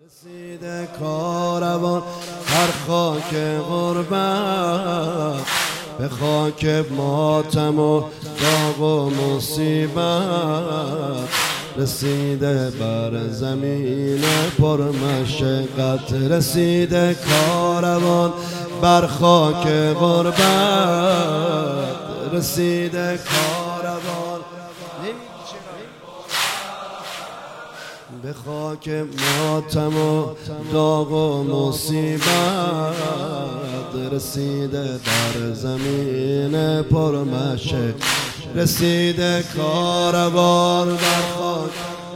رسیده کاروان هر خاک غربت، به خاک ماتم و داغ و مصیبت. رسیده بر زمین پر مشقت، رسیده کاروان بر خاک غربت. رسیده کاروان به خاک ماتم و داغ و مصیبت. رسیده بر زمین پر مشق، رسیده کاروان بر خاک.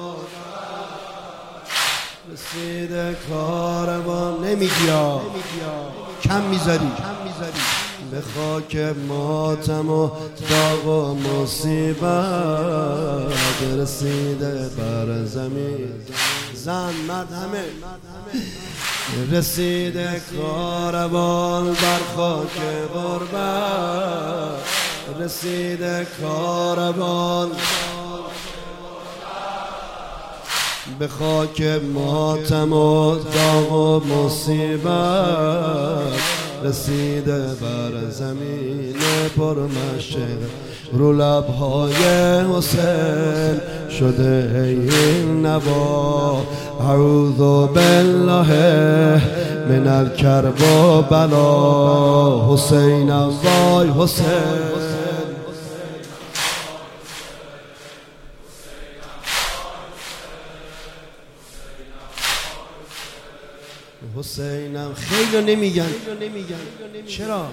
رسیده کاروان نمیگی کم میذاری به خاک ماتم و داغ و مصیبت. رسیده بر زمین زن همه. رسیده کاروان بر خاک غربت. رسیده کاروان به خاک ماتم و داغ و مصیبت. رسیده بر زمین پر مشق، رو لبهای حسین شده این نوا. اعوذ بالله من الکرب و بلا. حسین وای حسین، حسینم خیلی نمیگن چرا؟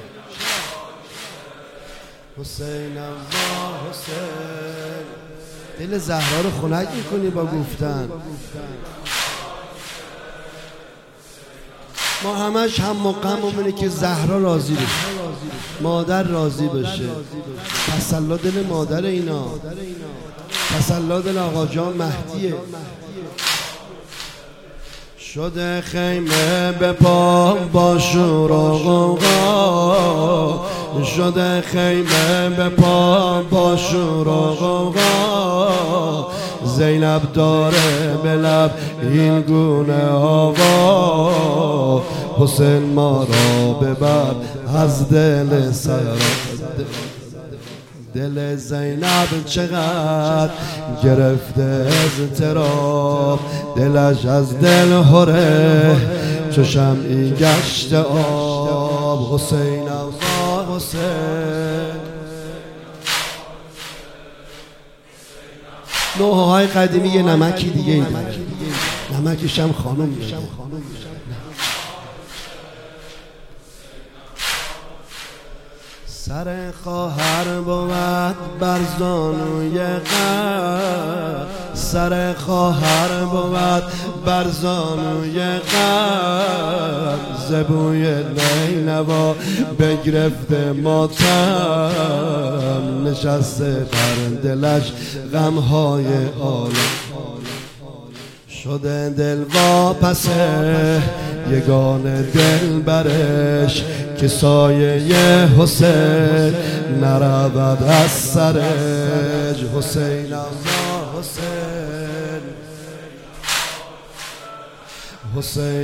حسینم با حسین، دل زهرا رو خنک میکنی با گفتن. ما همش هم و غممونه که زهرا راضی بشه، مادر راضی بشه. تسلا دل مادر اینا، تسلا دل آقا جان مهدیه. شده خیمه به پا با شور و غوغا. شده خیمه به پا با شور و غوغا. زینب داره به لب این گونه آوا. حسین ما را ببر از دل سرا. دل زینب چقدر گرفته از تراب، دلش از دل هره چو شمعی گشت آب. حسینم با حسین، نوحه های قدیمی یه نمکی دیگه ای داره، نمکش هم خانم میشه. سر خواهر بود بر زانوی غم، سر خواهر بود بر زانوی غم. زبوی نینوا بگرفته ماتم، نشسته بر دلش غمهای عالم. شده دل واپسه یگان دل برش، که سایه حسین نرود از سرش. حسین اما حسین، حسین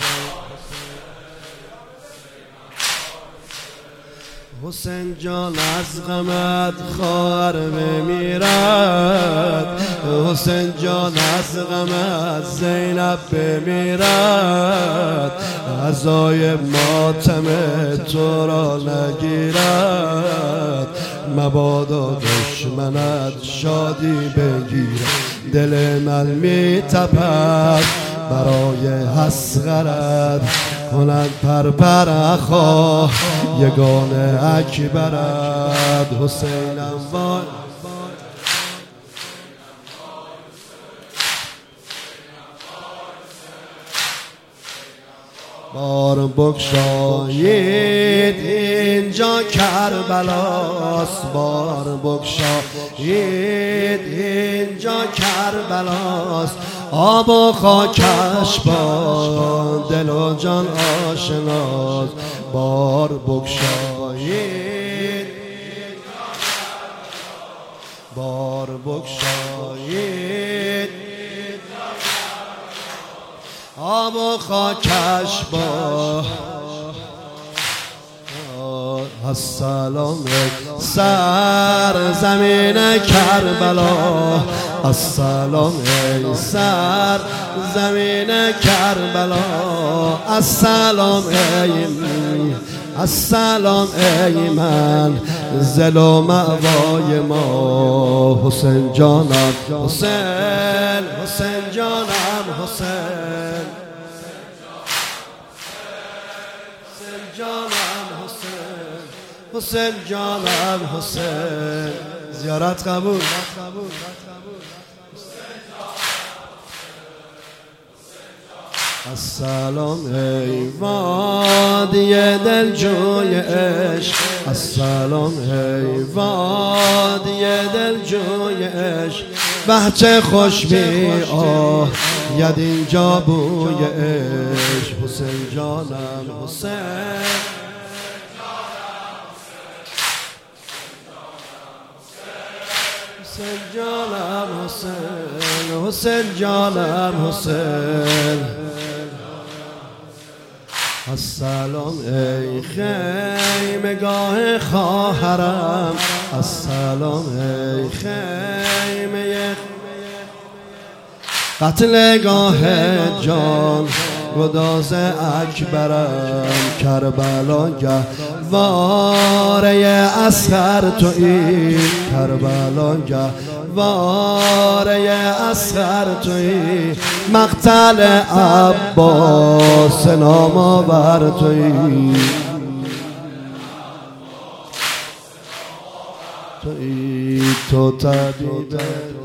حسین جان از غمت خواهر بمیرد. حسین جان از غمت زینب بمیرد. عزای ماتم تو را نگیرد. مبادا دشمنت شادی بگیرد. دل من می تپد برای حسغرت، کند پر اخا یگان اکبرت. حسینم وای بار بگشایید اینجا کربلاست. بار بگشایید اینجا کربلاست. آب و خاکش با دل و جان آشناست. بار بگشایید، بار بگشایید آب و خاکش با السلام سر زمین کربلا، السلام ای سر زمین کربلا، السلام ای منزل و مأوای ما، حسین جانم حسین جانم حسین جانم حسین. زیارت قبول. السلام ای وادی دلجوی عشق، السلام ای وادی دلجوی عشق، بچه خوش می آید اینجا بوی عشق، حسین جانم حسین جانم حسین، حسین جانم حسین. السلام ای خیمگاه خواهرم، السلام ای خیمه قتلگاه جان گداز اکبرم، کربلا گهواره اصغر تویی، کربلا گهواره اصغر تویی، مقتل عباس نام آور تویی، تو طبیب